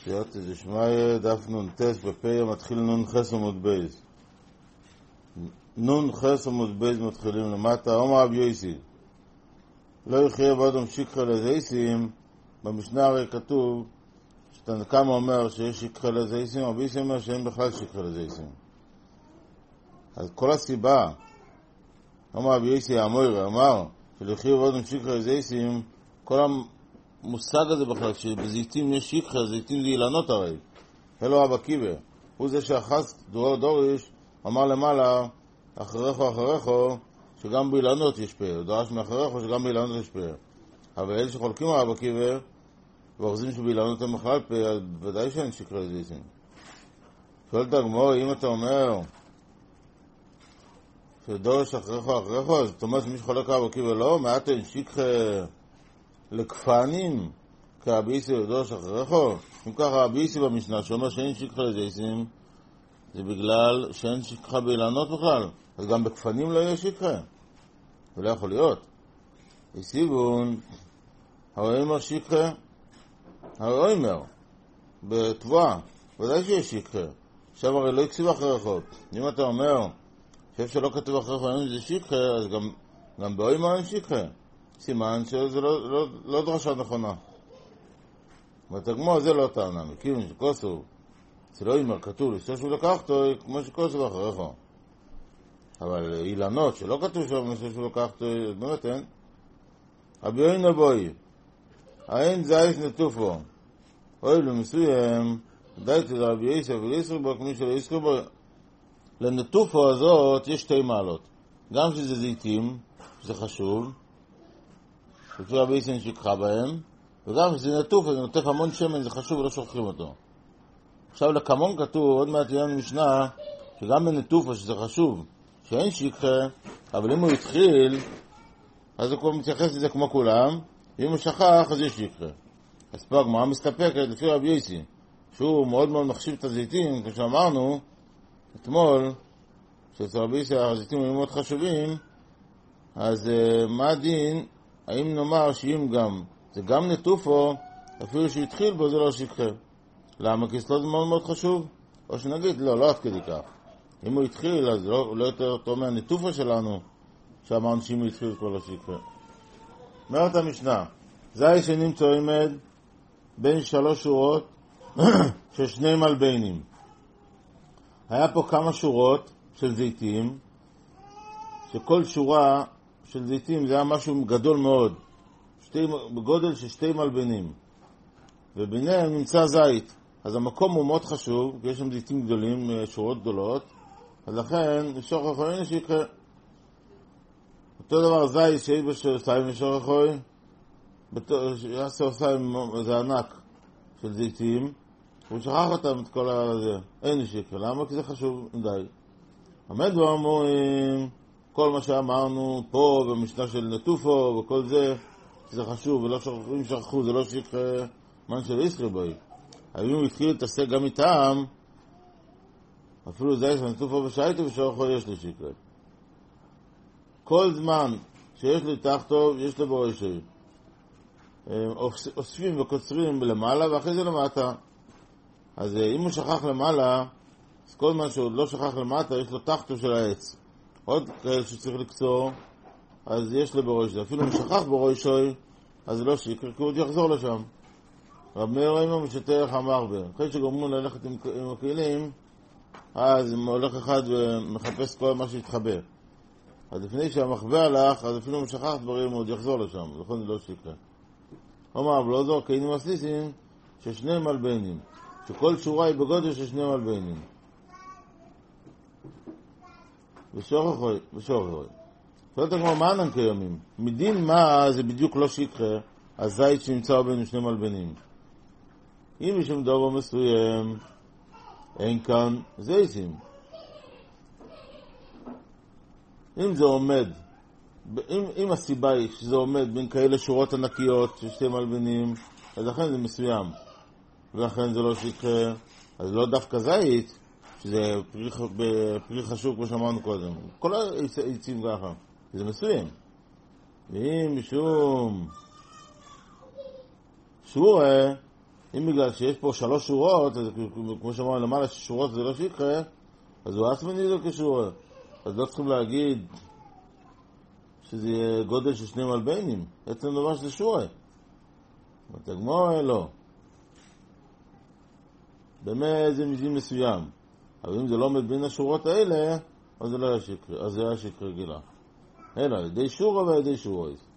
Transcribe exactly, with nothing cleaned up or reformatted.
סייעתא דשמיא, דף נ"ט בפרק מתחיל נון חס עמוד בייז. נון חס עמוד בייז מתחילים למטה. אומר רבי יוסי, לא יחיה באדם שכחה לזייסים. במשנה הרי כתוב שתנא קמא אומר שיש שכחה לזייסים, רבי יוסי אומר שאין בכלל שכחה לזייסים. אז כל הסיבה, אומר רבי יוסי המוירא אמר שלחיה באדם שכחה לזייסים, כל המושג הזה בכלל שבזיתים יש שכחה, זיתים זה אילנות הרי, אלו אבא קיבה, הוא זה שאחז דור דוריש אמר למעלה אחריכו אחריכו שגם באילנות יש פה, הוא דרש מאחריכו שגם באילנות יש פה. אבל אלה שחולקים על אבא קיבה ואוחזים שבאילנות הם בכלל פה, אז ודאי שאין שכחה לזייסים. שואלת הגמרא, אם אתה אומר שדורש אחריכו אחריכו, אז אתה אומר שמי שחולק על אבא קיבה לא, מעט אין שכחה לכפנים כרבי יוסי ודורש אחריכו. אם ככה רבי יוסי במשנה שאומר שאין שכחה לזייסים, זה בגלל שאין שכחה באילנות בכלל, אז גם בכפנים לא יהיה שכחה, זה לא יכול להיות. הסיבון האומר שכחה, האומר בתבואה ודאי שיש שכחה. עכשיו הרי לא יקסיב אחריכו. אם אתה אומר שאיפה שלא כתוב אחריכו אין זה שכחה, אז גם, גם באומר אין שכחה, סימן שזה לא, לא, לא דרשה נכונה. בתגמור זה לא טענה, מכיוון שכוסו זה לא אומר כתוב לסתור שהוא לקח אותו כמו שכוסו אחריכו, אבל אילנות שלא כתוב שם לסתור שהוא לקח אותו, באמת אין. רבי אין אבוי האין זייס נטופו אוי למסוים דייתי לרבי יוסי ולישראל בו כמי שלא יזכו בו. לנטופו הזאת יש שתי מעלות, גם שזה זיתים שזה חשוב לפי רבי יוסי שיקחה בהם, וגם שזה נטוף, זה נוטף המון שמן, זה חשוב ולא שוכחים אותו. עכשיו לכמון כתוב, עוד מעט יהיה משנה, שגם בנטופה שזה חשוב, שאין שכחה, אבל אם הוא התחיל, אז הוא כבר מתייחס לזה כמו כולם, ואם הוא שכח, אז יש שכחה. אז פה הגמרא מסתפקת לפי רבי יוסי, שהוא מאוד מאוד מחשיב את הזיתים, כמו שאמרנו אתמול, שאצל רבי יוסי הזיתים היו מאוד חשובים, אז uh, מה הדין? האם נאמר שאם גם זה גם נטופו, אפילו שהתחיל בו זה לא שכחה? למה? כי זה מאוד מאוד חשוב? או שנגיד, לא, לא עד כדי כך. אם הוא התחיל, אז לא, לא יותר טוב מהנטופו שלנו, שאמרנו שאם הוא התחיל כבר לא שכחה. אומרת המשנה, זי שנמצא עמד בין שלוש שורות של שני מלבנים. היה פה כמה שורות של זיתים, שכל שורה של זיתים זה היה משהו גדול מאוד, שתי, בגודל של שתי מלבנים, וביניהם נמצא זית. אז המקום הוא מאוד חשוב, כי יש שם זיתים גדולים, שורות גדולות, אז לכן לשוך אחוי נשיקה. אותו דבר זית שיש בשורסיים לשוך אחוי, בשורסיים זה ענק של זיתים, הוא שכח אותם את כל הזה, אין נשיקה. למה? כי זה חשוב די. עמד ואמורים כל מה שאמרנו פה במשנה של נטופו וכל זה, זה חשוב, ולא שכחו, שכחו, זה לא שכחה מן של ישראל בוי. אבל אם הוא התחיל להתעסק גם איתם, אפילו זה יש נטופו בשייטו ושכחו יש לי שכחה. כל זמן שיש לי תחתו, יש לו בראשי. אוספים וקוצרים למעלה ואחרי זה למטה. אז אם הוא שכח למעלה, אז כל מה שהוא לא שכח למטה, יש לו תחתו של העץ. עוד כאלה שצריך לקצור, אז יש לו בראשי. אפילו אם שכח בראשי, אז זה לא שיקר, כי הוא עוד יחזור לשם. רב מאיר אימא משתך המרבה. אחרי שגומרים ללכת עם, עם הכלים, אז הוא הולך אחד ומחפש כל מה שהתחבא. אז לפני שהמחבא הלך, אז אפילו אם שכח דברים, הוא עוד יחזור לשם. לכן זה לא שיקר. אומר, אבל לא זו, קיינים הסליסים, ששני מלבנים. שכל שורה היא בגודל של שני מלבנים. ושוך אחוי, ושוך אחוי. שואלת כמו מה ענן קיימים? מדין מה זה בדיוק לא שכחה, הזית שנמצא בין שני מלבנים. אם יש שם דבר מסוים, אין כאן זיתים. אם זה עומד, אם, אם הסיבה היא שזה עומד בין כאלה שורות ענקיות של שתי מלבנים, אז לכן זה מסוים. ולכן זה לא שכחה, אז לא דווקא זית, שזה פרי, פרי חשוב כמו שאמרנו קודם. כל העצים ככה, זה מסוים. ואם משום שורה אם בגלל שיש פה שלוש שורות, אז כמו שאמרנו למעלה ששורות זה לא שיקרה, אז הוא עצמני זה כשורה. אז לא צריכים להגיד שזה יהיה גודל של שני מלבנים. עצם דבר שזה שורה. בתגמור לא. באמת זה מזין מסוים. אבל אם זה לא עומד בין השורות האלה, אז זה לא היה שיקרה. אז זה היה שיקרה גילה. אלא, ידי שורה וידי שורות.